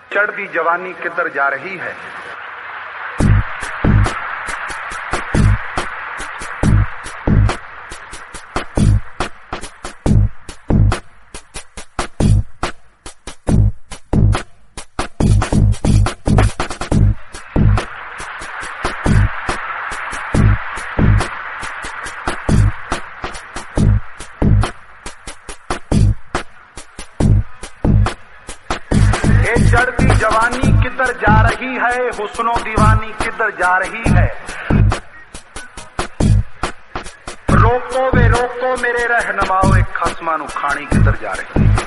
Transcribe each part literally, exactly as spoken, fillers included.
चढ़ती जवानी किधर जा रही है। चढ़ती जवानी किधर जा रही है, हुस्नो दीवानी किधर जा रही है। रोको वे रोको मेरे रहनुमाओ, एक खसमानु खानी किधर जा रही है।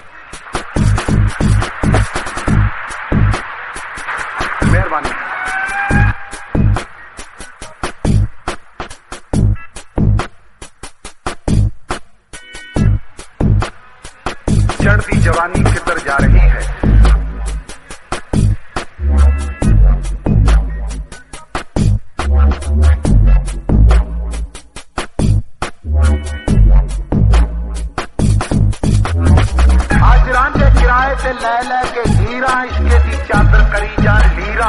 मेहरबानी। चढ़ती जवानी किधर जा रही है। ते लै लै के हीरा इसके दी चादर करी जा लीरा।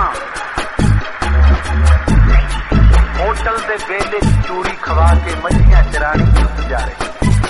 होटल दे बेले चूड़ी खवा के मछलियां चरानी जुट जा रही।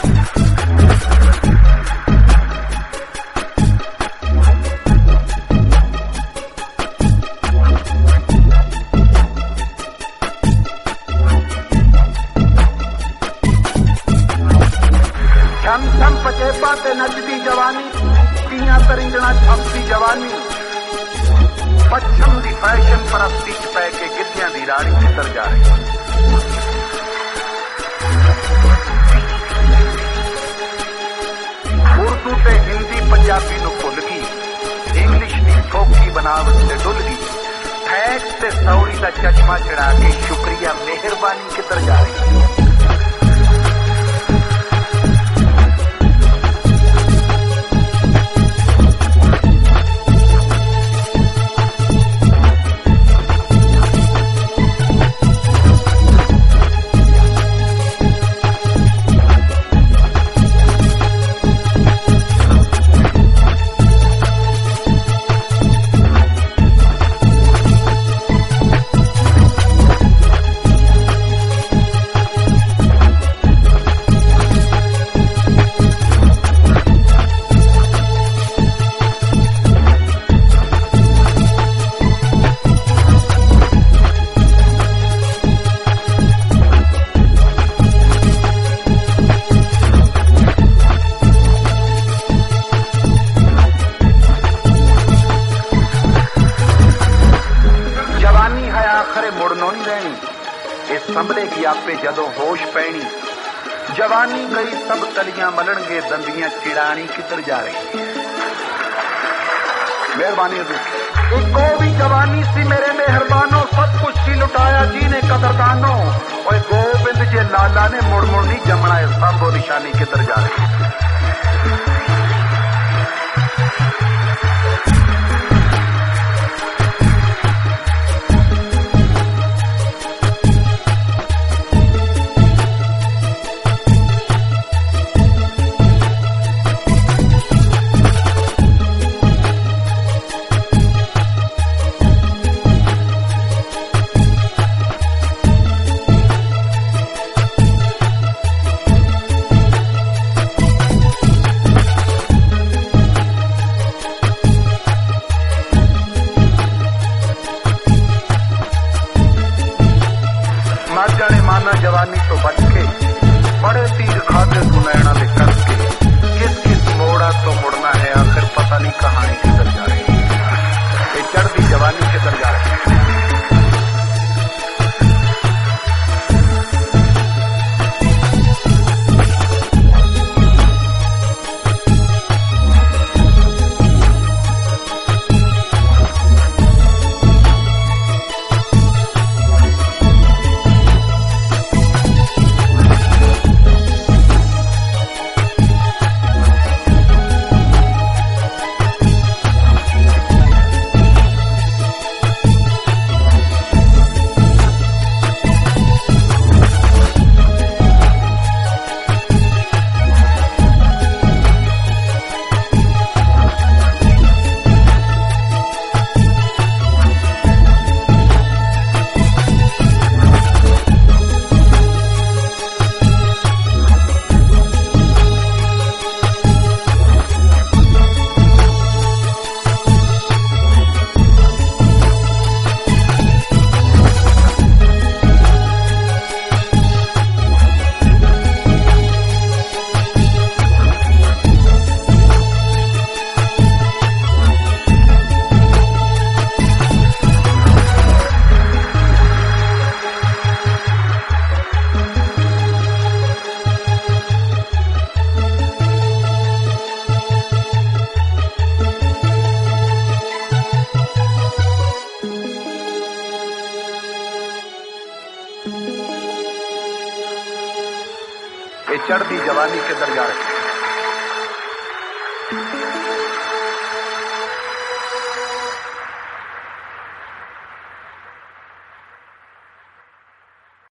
छम छम पचेपा ते नचदी जवानी, तरिंजना छपती जवानी। पच्छम दी फैशन परस्ती च पै के गिद्धियां दी रानी किधर जा रही। उर्दू ते हिंदी पंजाबी नूं भुल गई, इंग्लिश दी ठोकी बनावट ते डुल गई। टैक्स ते सौरी दा चश्मा चढ़ा के शुक्रिया मेहरबानी किधर जा रही। संभलेगी आपे जदों होश पैनी। जवानी गई सब तलियां मलणगे, दंदियां चिड़ानी किधर जा रही। मेहरबानी। एक भी जवानी सी मेरे मेहरबानों, सब कुछ सी लुटाया जी ने कदरदानों। और गोविंद जे लाला ने मुड़ मुड़ नहीं जमना है, सांभो निशानी किधर जा रही। माना जवानी तो बच के, बड़े तीर खाते सुनैना दे करके। किस किस मोड़ा तो मुड़ना है, आखिर पता नहीं कहानी किधर जा रही। ये चढ़ती जवानी किधर जा रही है। चढ़ती जवानी किधर जा रही।